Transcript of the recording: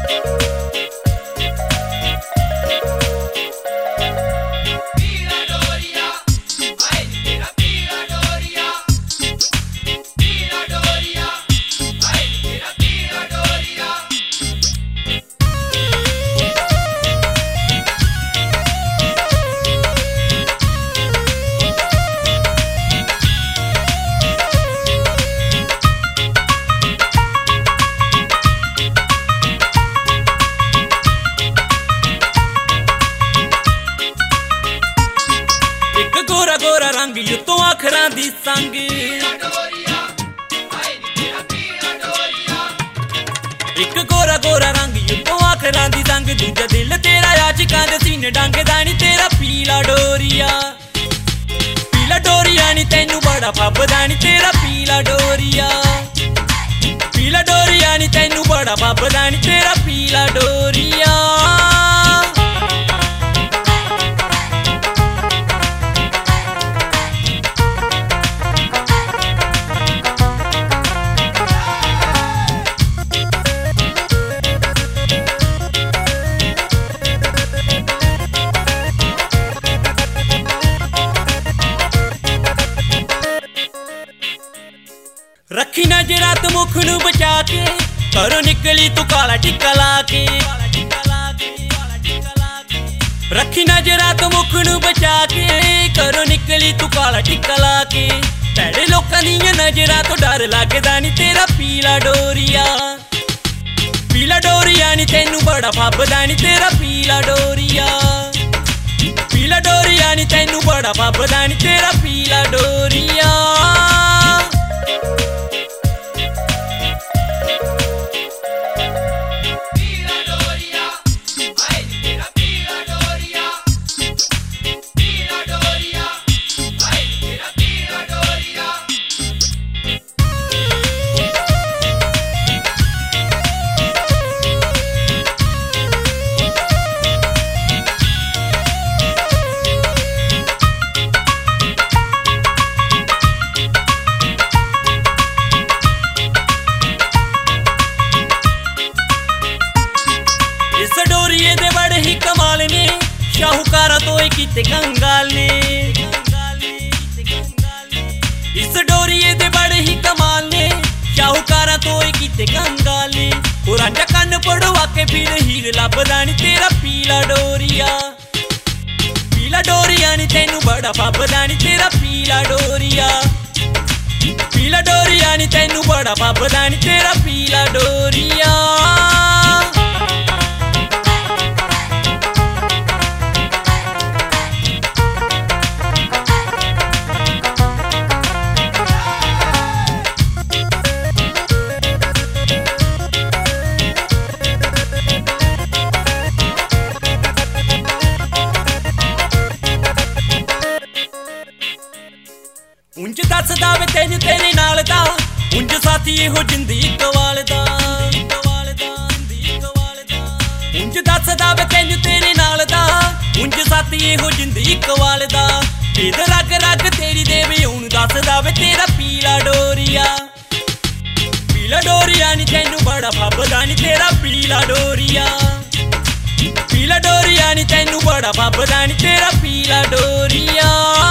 गोरा गोरा रंग युतों अखरां दी संग एक गोरा गोरा रंग युतों अखरां दी संग दूजा दिल तेरा आशिकां दे सीने डंगदा नी तेरा पीला डोरिया नी तैनू बड़ा फबदा नी तेरा पीला डोरिया नी तैनू बड़ा फबदा नी तेरा पीला डोरिया। रखी नजरा तू मुख नू बचा के घरों निकली तू काला टिक्का ला के रखी नजरा तू मुख नू बचा के घरों निकली तू काला टिक्का ला के भैड़े लोकां दियां नजरां तो डर लगदा नी तेरा पीला डोरिया नी तैनू बड़ा फबदा नी तेरा पीला डोरिया नी तैनू बड़ा फबदा नी तेरा पीला डोरिया। इस डोरिये दे बड़े ही कमाल ने शाहूकारा तो कीते कंगाल ने इस डोरिये दे बड़े ही कमाल ने शाहूकारा तो कीते कंगाल ने रांझा कन्न पड़वा के फिर हीर लभदा नी तेरा पीला डोरिया नी तैनू बड़ा फबदा नी तेरा पीला डोरिया नी तैनू बड़ा फबदा नी तेरा पीला डोरिया। उंज दसदा वे तैनू तेरे नाल दा उंज साथी हो जिंदी कवाल दा उंज दसदा वे तैनू तेरे नाल दा उंज साथी हो जिंदी कवाल दा इध रग रग तेरी देवे हुण दसदा वे तेरा पीला डोरिया नी तैनू बड़ा फबदा नी तेरा पीला डोरिया नी तैनू बड़ा फबदा नी तेरा पीला डोरिया।